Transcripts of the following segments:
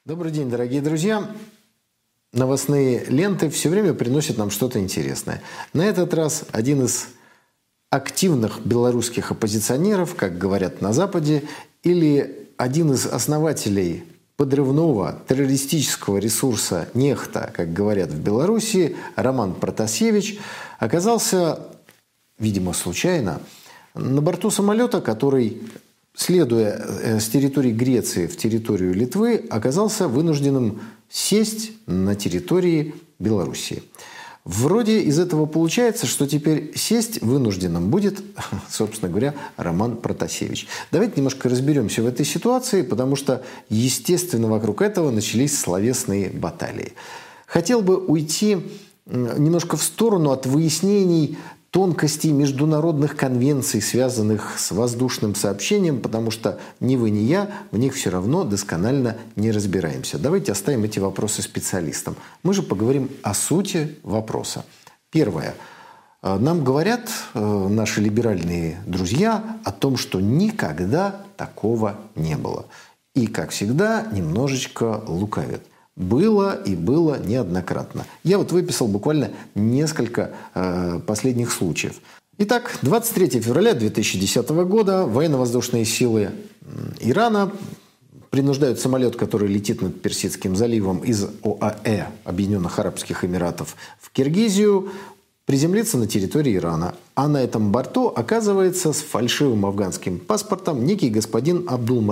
Добрый день, дорогие друзья. Новостные ленты все время приносят нам что-то интересное. На этот раз один из активных белорусских оппозиционеров, как говорят на Западе, или один из основателей подрывного террористического ресурса «Нехта», как говорят в Беларуси, Роман Протасевич, оказался, видимо, случайно, на борту самолета, который, следуя с территории Греции в территорию Литвы, оказался вынужденным сесть на территории Белоруссии. Вроде из этого получается, что теперь сесть вынужденным будет, собственно говоря, Роман Протасевич. Давайте немножко разберемся в этой ситуации, потому что, естественно, вокруг этого начались словесные баталии. Хотел бы уйти немножко в сторону от выяснений тонкостей международных конвенций, связанных с воздушным сообщением, потому что ни вы, ни я в них все равно досконально не разбираемся. Давайте оставим эти вопросы специалистам. Мы же поговорим о сути вопроса. Первое. Нам говорят наши либеральные друзья о том, что никогда такого не было. И, как всегда, немножечко лукавят. Было и было неоднократно. Я вот выписал буквально несколько последних случаев. Итак, 23 февраля 2010 года военно-воздушные силы Ирана принуждают самолет, который летит над Персидским заливом из ОАЭ, Объединенных Арабских Эмиратов, в Киргизию, приземлиться на территории Ирана. А на этом борту оказывается с фальшивым афганским паспортом некий господин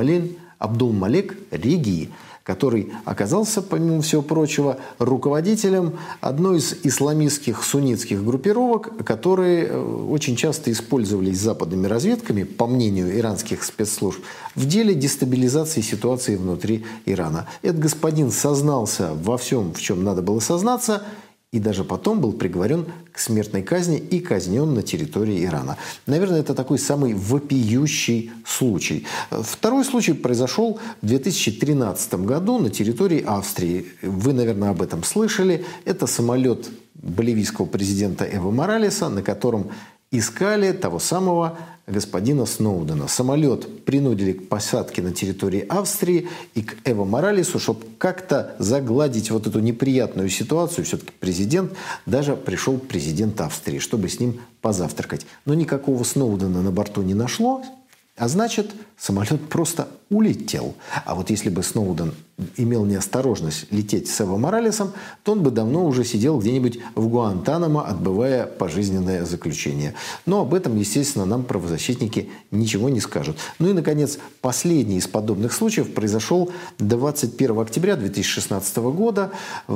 Абдулмалек Реги, который оказался, помимо всего прочего, руководителем одной из исламистских суннитских группировок, которые очень часто использовались западными разведками, по мнению иранских спецслужб, в деле дестабилизации ситуации внутри Ирана. Этот господин сознался во всем, в чем надо было сознаться, и даже потом был приговорен к смертной казни и казнен на территории Ирана. Наверное, это такой самый вопиющий случай. Второй случай произошел в 2013 году на территории Австрии. Вы, наверное, об этом слышали. Это самолет боливийского президента Эво Моралеса, на котором искали того самого господина Сноудена. Самолет принудили к посадке на территории Австрии и к Эво Моралесу, чтобы как-то загладить вот эту неприятную ситуацию. Все-таки президент, даже пришел президент Австрии, чтобы с ним позавтракать. Но никакого Сноудена на борту не нашлось. А значит, самолет просто улетел. А вот если бы Сноуден имел неосторожность лететь с Эво Моралесом, то он бы давно уже сидел где-нибудь в Гуантанамо, отбывая пожизненное заключение. Но об этом, естественно, нам правозащитники ничего не скажут. Ну и, наконец, последний из подобных случаев произошел 21 октября 2016 года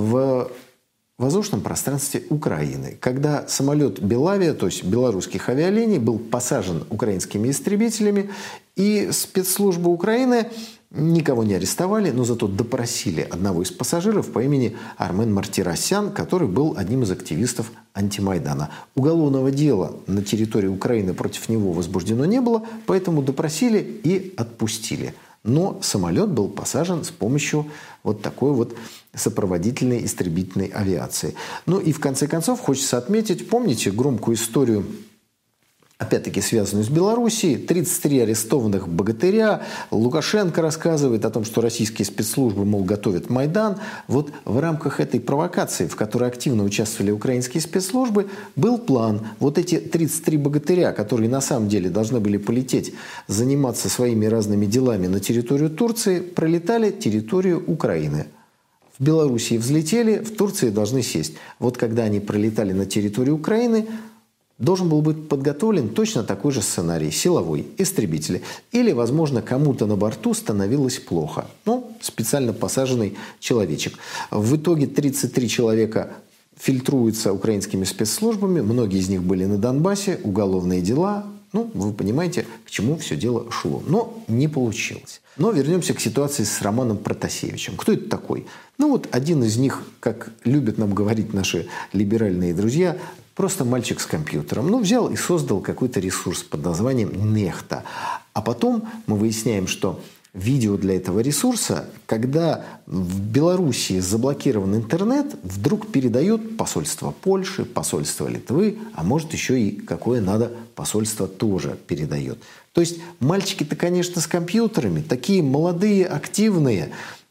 в воздушном пространстве Украины, когда самолет Белавия, то есть белорусских авиалиний, был посажен украинскими истребителями, и спецслужбы Украины никого не арестовали, но зато допросили одного из пассажиров по имени Армен Мартиросян, который был одним из активистов антимайдана. Уголовного дела на территории Украины против него возбуждено не было, поэтому допросили и отпустили. Но самолет был посажен с помощью вот такой вот сопроводительной истребительной авиации. Ну и в конце концов хочется отметить, помните громкую историю, опять-таки связанную с Белоруссией, 33 арестованных богатыря, Лукашенко рассказывает о том, что российские спецслужбы, мол, готовят Майдан. Вот в рамках этой провокации, в которой активно участвовали украинские спецслужбы, был план. Вот эти 33 богатыря, которые на самом деле должны были полететь, заниматься своими разными делами на территорию Турции, пролетали территорию Украины. В Белоруссии взлетели, в Турции должны сесть. Вот когда они пролетали на территорию Украины, должен был быть подготовлен точно такой же сценарий, силовой, истребители. Или, возможно, кому-то на борту становилось плохо. Ну, специально посаженный человечек. В итоге 33 человека фильтруются украинскими спецслужбами. Многие из них были на Донбассе, уголовные дела. Ну, вы понимаете, к чему все дело шло. Но не получилось. Но вернемся к ситуации с Романом Протасевичем. Кто это такой? Ну, вот один из них, как любят нам говорить наши либеральные друзья, просто мальчик с компьютером. Ну, взял и создал какой-то ресурс под названием «Нехта». А потом мы выясняем, что видео для этого ресурса, когда в Белоруссии заблокирован интернет, вдруг передают посольство Польши, посольство Литвы, а может еще и какое надо посольство тоже передает. То есть мальчики-то, конечно, с компьютерами, такие молодые, активные,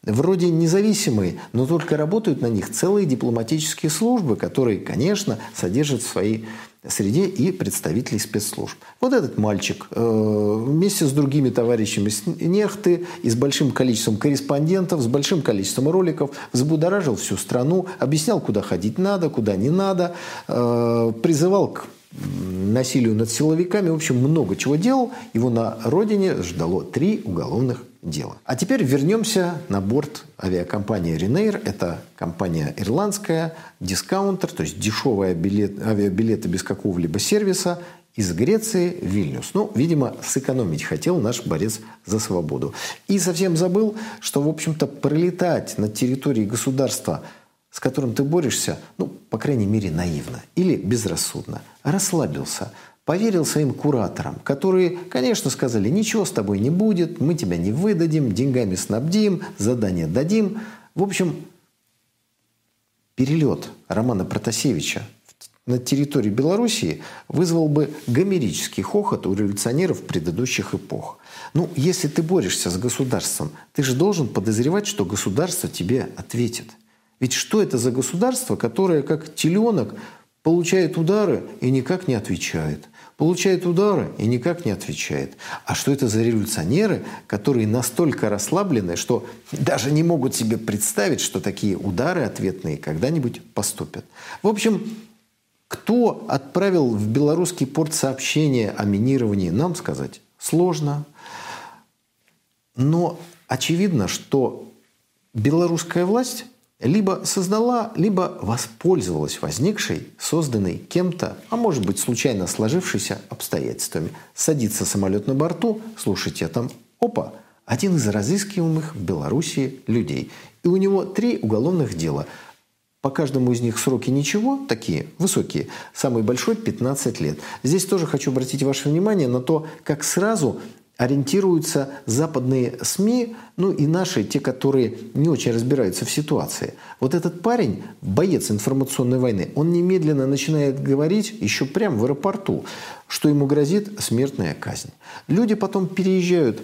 вроде независимые, но только работают на них целые дипломатические службы, которые, конечно, содержат в своей среде и представителей спецслужб. Вот этот мальчик вместе с другими товарищами с Нехты и с большим количеством корреспондентов, с большим количеством роликов взбудоражил всю страну, объяснял, куда ходить надо, куда не надо, призывал к насилию над силовиками. В общем, много чего делал. Его на родине ждало 3 уголовных дела. А теперь вернемся на борт авиакомпании Ryanair. Это компания ирландская, дискаунтер, то есть дешевые авиабилеты без какого-либо сервиса из Греции в Вильнюс. Ну, видимо, сэкономить хотел наш борец за свободу. И совсем забыл, что, в общем-то, пролетать над территорией государства, с которым ты борешься, ну, по крайней мере, наивно или безрассудно. Расслабился, поверил своим кураторам, которые, конечно, сказали: ничего с тобой не будет, мы тебя не выдадим, деньгами снабдим, задание дадим. В общем, перелет Романа Протасевича на территории Белоруссии вызвал бы гомерический хохот у революционеров предыдущих эпох. Ну, если ты борешься с государством, ты же должен подозревать, что государство тебе ответит. Ведь что это за государство, которое, как теленок, получает удары и никак не отвечает? Получает удары и никак не отвечает. А что это за революционеры, которые настолько расслаблены, что даже не могут себе представить, что такие удары ответные когда-нибудь поступят? В общем, кто отправил в белорусский порт сообщение о минировании, нам сказать сложно. Но очевидно, что белорусская власть либо создала, либо воспользовалась возникшей, созданной кем-то, а может быть случайно сложившейся обстоятельствами. Садится самолет на борту, слушайте, там, опа, один из разыскиваемых в Белоруссии людей. И у него 3 уголовных дела. По каждому из них сроки ничего, такие высокие. Самый большой – 15 лет. Здесь тоже хочу обратить ваше внимание на то, как сразу ориентируются западные СМИ, ну и наши, те, которые не очень разбираются в ситуации. Вот этот парень, боец информационной войны, он немедленно начинает говорить, еще прямо в аэропорту, что ему грозит смертная казнь. Люди потом перелетают,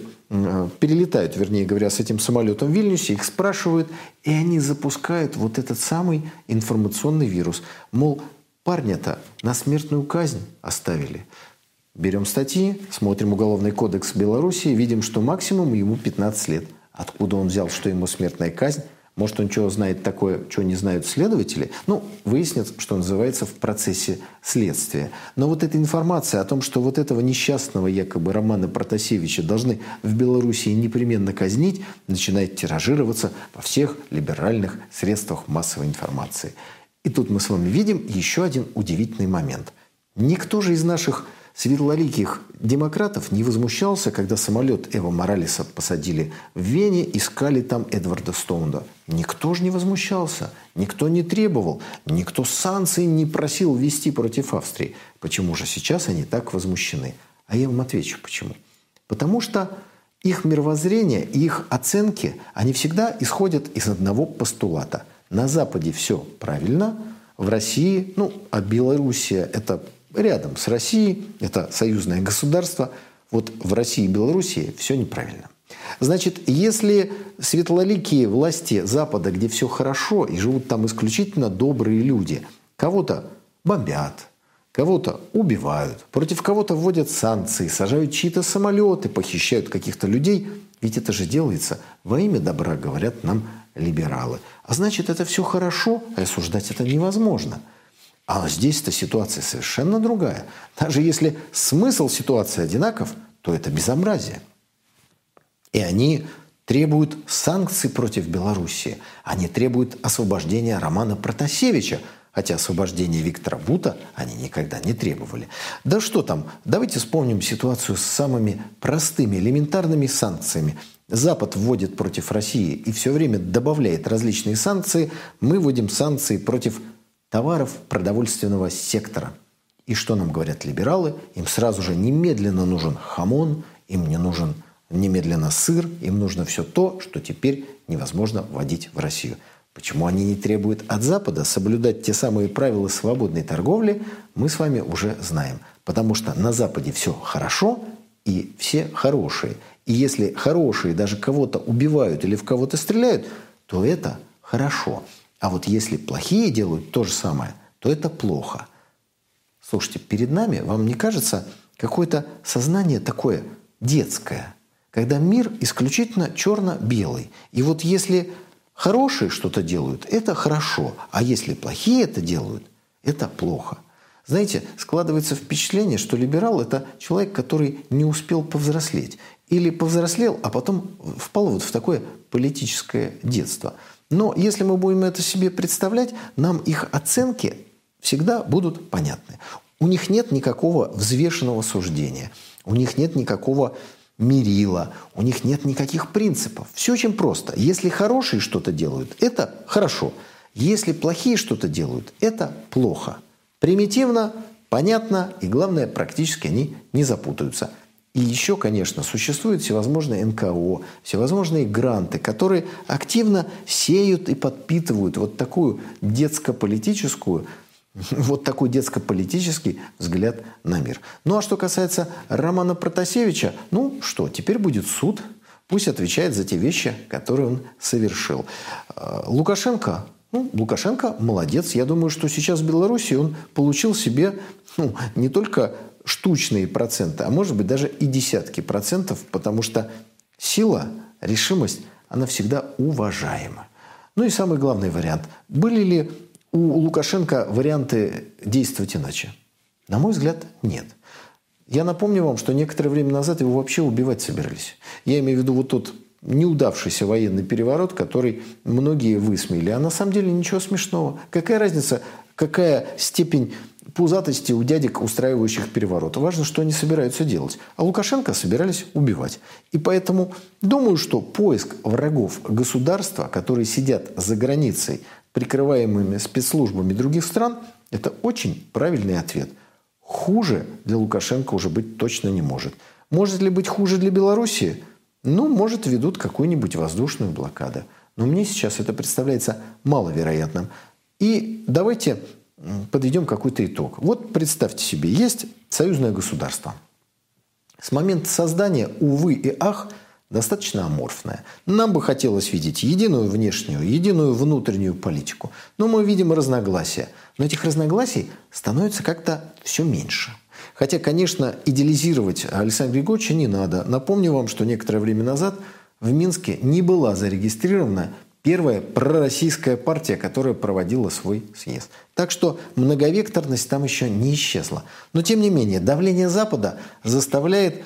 вернее говоря, с этим самолетом в Вильнюсе, их спрашивают, и они запускают вот этот самый информационный вирус. Мол, парня-то на смертную казнь оставили. Берем статьи, смотрим Уголовный кодекс Беларуси, видим, что максимум ему 15 лет. Откуда он взял, что ему смертная казнь? Может, он что знает такое, что не знают следователи? Ну, выяснят, что называется, в процессе следствия. Но вот эта информация о том, что вот этого несчастного якобы Романа Протасевича должны в Беларуси непременно казнить, начинает тиражироваться во всех либеральных средствах массовой информации. И тут мы с вами видим еще один удивительный момент. Никто же из наших светлоликих демократов не возмущался, когда самолет Эво Моралеса посадили в Вене, искали там Эдварда Стоунда. Никто же не возмущался, никто не требовал, никто санкций не просил ввести против Австрии. Почему же сейчас они так возмущены? А я вам отвечу, почему. Потому что их мировоззрение и их оценки, они всегда исходят из одного постулата. На Западе все правильно, в России, а Белоруссия – это рядом с Россией, это союзное государство. Вот в России и Белоруссии все неправильно. Значит, если светлоликие власти Запада, где все хорошо и живут там исключительно добрые люди, кого-то бомбят, кого-то убивают, против кого-то вводят санкции, сажают чьи-то самолеты, похищают каких-то людей, ведь это же делается во имя добра, говорят нам либералы. А значит, это все хорошо, а осуждать это невозможно. А здесь-то ситуация совершенно другая. Даже если смысл ситуации одинаков, то это безобразие. И они требуют санкций против Белоруссии. Они требуют освобождения Романа Протасевича, хотя освобождения Виктора Бута они никогда не требовали. Да что там, давайте вспомним ситуацию с самыми простыми, элементарными санкциями. Запад вводит против России и все время добавляет различные санкции. Мы вводим санкции против товаров продовольственного сектора. И что нам говорят либералы? Им сразу же немедленно нужен хамон, им не нужен немедленно сыр, им нужно все то, что теперь невозможно вводить в Россию. Почему они не требуют от Запада соблюдать те самые правила свободной торговли, мы с вами уже знаем. Потому что на Западе все хорошо и все хорошие. И если хорошие даже кого-то убивают или в кого-то стреляют, то это хорошо. А вот если плохие делают то же самое, то это плохо. Слушайте, перед нами, вам не кажется, какое-то сознание такое детское, когда мир исключительно черно-белый. И вот если хорошие что-то делают, это хорошо, а если плохие это делают, это плохо. Знаете, складывается впечатление, что либерал – это человек, который не успел повзрослеть. Или повзрослел, а потом впал вот в такое политическое детство. Но если мы будем это себе представлять, нам их оценки всегда будут понятны. У них нет никакого взвешенного суждения, у них нет никакого мерила, у них нет никаких принципов. Все очень просто. Если хорошие что-то делают, это хорошо. Если плохие что-то делают, это плохо. Примитивно, понятно и, главное, практически они не запутаются. И еще, конечно, существуют всевозможные НКО, всевозможные гранты, которые активно сеют и подпитывают вот такой детско-политический взгляд на мир. Ну, а что касается Романа Протасевича, теперь будет суд. Пусть отвечает за те вещи, которые он совершил. Лукашенко молодец. Я думаю, что сейчас в Беларуси он получил себе не только штучные проценты, а может быть даже и десятки процентов, потому что сила, решимость, она всегда уважаема. Ну и самый главный вариант. Были ли у Лукашенко варианты действовать иначе? На мой взгляд, нет. Я напомню вам, что некоторое время назад его вообще убивать собирались. Я имею в виду вот тот неудавшийся военный переворот, который многие высмеяли. А на самом деле ничего смешного. Какая разница, какая степень пузатости у дядек, устраивающих переворот? Важно, что они собираются делать. А Лукашенко собирались убивать. И поэтому думаю, что поиск врагов государства, которые сидят за границей, прикрываемыми спецслужбами других стран, это очень правильный ответ. Хуже для Лукашенко уже быть точно не может. Может ли быть хуже для Белоруссии? Может, ведут какую-нибудь воздушную блокаду. Но мне сейчас это представляется маловероятным. И давайте подведем какой-то итог. Вот представьте себе, есть союзное государство. С момента создания, увы и ах, достаточно аморфное. Нам бы хотелось видеть единую внешнюю, единую внутреннюю политику. Но мы видим разногласия. Но этих разногласий становится как-то все меньше. Хотя, конечно, идеализировать Александра Григорьевича не надо. Напомню вам, что некоторое время назад в Минске не была зарегистрирована первая пророссийская партия, которая проводила свой съезд. Так что многовекторность там еще не исчезла. Но, тем не менее, давление Запада заставляет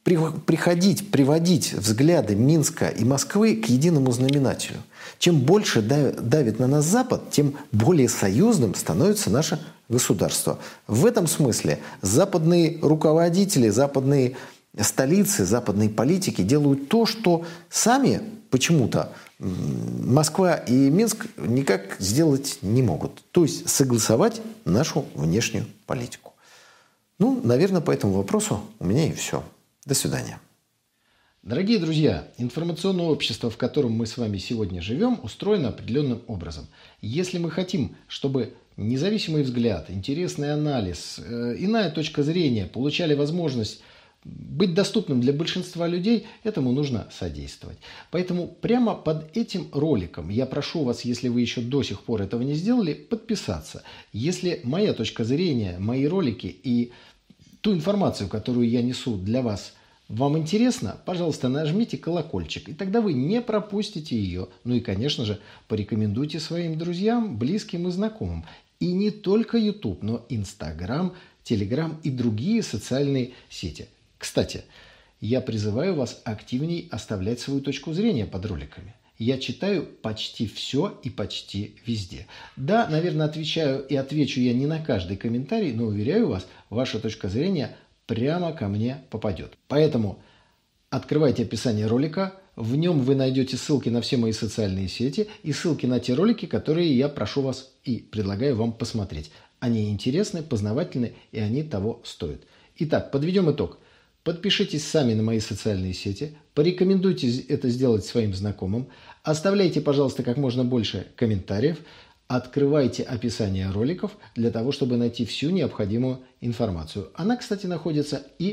приводить взгляды Минска и Москвы к единому знаменателю. Чем больше давит на нас Запад, тем более союзным становится наше государство. В этом смысле западные руководители, западные столицы, западные политики делают то, что сами почему-то Москва и Минск никак сделать не могут. То есть согласовать нашу внешнюю политику. Наверное, по этому вопросу у меня и все. До свидания. Дорогие друзья, информационное общество, в котором мы с вами сегодня живем, устроено определенным образом. Если мы хотим, чтобы независимый взгляд, интересный анализ, иная точка зрения получали возможность быть доступным для большинства людей, этому нужно содействовать. Поэтому прямо под этим роликом я прошу вас, если вы еще до сих пор этого не сделали, подписаться. Если моя точка зрения, мои ролики и ту информацию, которую я несу для вас, вам интересно, пожалуйста, нажмите колокольчик, и тогда вы не пропустите ее. И, конечно же, порекомендуйте своим друзьям, близким и знакомым. И не только YouTube, но Instagram, Telegram и другие социальные сети. Кстати, я призываю вас активней оставлять свою точку зрения под роликами. Я читаю почти все и почти везде. Да, наверное, отвечу я не на каждый комментарий, но, уверяю вас, ваша точка зрения прямо ко мне попадет. Поэтому открывайте описание ролика, в нем вы найдете ссылки на все мои социальные сети и ссылки на те ролики, которые я прошу вас и предлагаю вам посмотреть. Они интересны, познавательны и они того стоят. Итак, подведем итог. Подпишитесь сами на мои социальные сети, порекомендуйте это сделать своим знакомым, оставляйте, пожалуйста, как можно больше комментариев, открывайте описание роликов для того, чтобы найти всю необходимую информацию. Она, кстати, находится и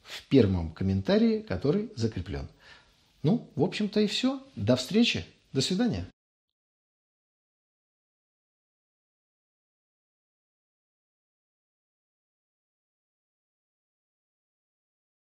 в первом комментарии, который закреплен. Ну, в общем-то и все. До встречи. До свидания.